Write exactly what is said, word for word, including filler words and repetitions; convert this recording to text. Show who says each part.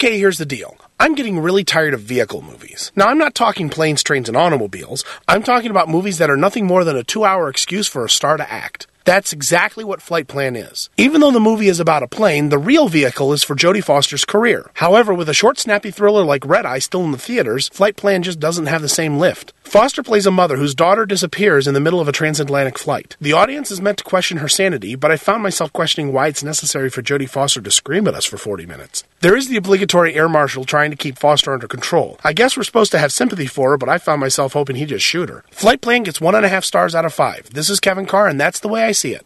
Speaker 1: Okay, here's the deal. I'm getting really tired of vehicle movies. Now, I'm not talking planes, trains, and automobiles. I'm talking about movies that are nothing more than a two-hour excuse for a star to act. That's exactly what Flight Plan is. Even though the movie is about a plane, the real vehicle is for Jodie Foster's career. However, with a short, snappy thriller like Red Eye still in the theaters, Flight Plan just doesn't have the same lift. Foster plays a mother whose daughter disappears in the middle of a transatlantic flight. The audience is meant to question her sanity, but I found myself questioning why it's necessary for Jodie Foster to scream at us for forty minutes. There is the obligatory air marshal trying to keep Foster under control. I guess we're supposed to have sympathy for her, but I found myself hoping he'd just shoot her. Flight Plan gets one and a half stars out of five. This is Kevin Carr, and that's the way I see it.